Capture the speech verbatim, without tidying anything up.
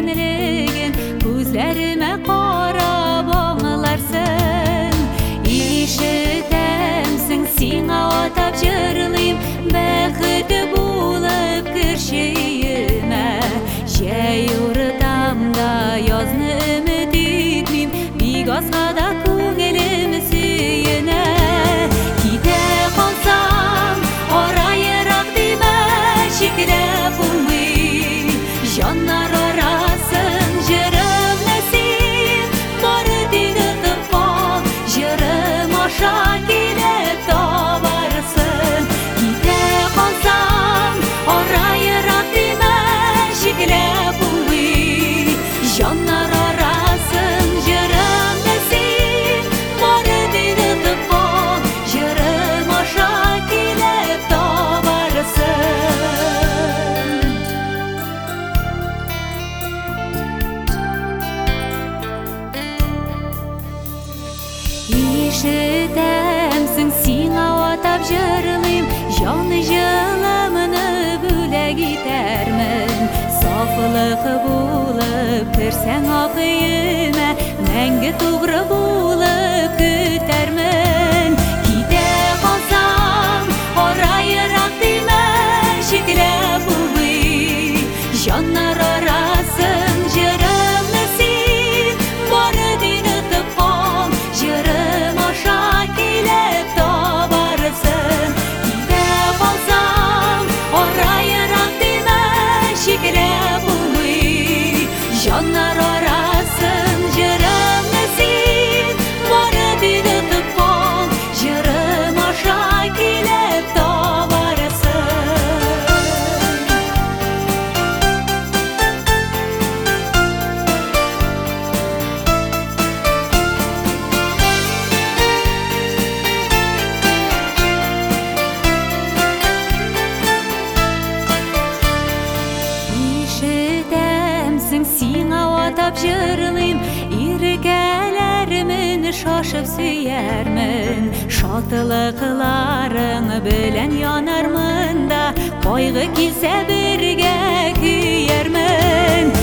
ekenligin ko'zlarime qarab аңларсың. Ишетәмсең, сиңа атап җырлыйм, бәхетле булып кершеемә. Җәй уртам да язны өмет итмим, бик азга да күңелем сөенә. Китә калсам, араерак димә, чикләп булмый, җаннар арасын җырымны син, бары тигезеп кал, җырым аша килеп табарсың. Китә калсам, араерак димә, чикләп булмый, җаннар арасын җырымны син, бары тигезеп кал, җырым аша килеп табарсың. Ишетәмсең, сиңа атап җырлыйм, җаны җылымны бүләк итәрмен. Сафлык булып керсәң ак өемә, мәңге тугры булып көтәрмен. Китә калсам, араерак димә, чикләп булмый, җаннар арасын җырымны син, бары тигезеп кал, җырым аша килеп табарсың. Китә калсам, араерак димә, чикләп булмый, җаннар арасын җырымны син, бары тигезеп кал, җырым аша килеп табарсың. Ишетәмсең, сиңа атап җырлыйм, иркәләрмен шашып сөярмен. Шатлыкларың белән янармын да, кайгы килсә бергә көярмен.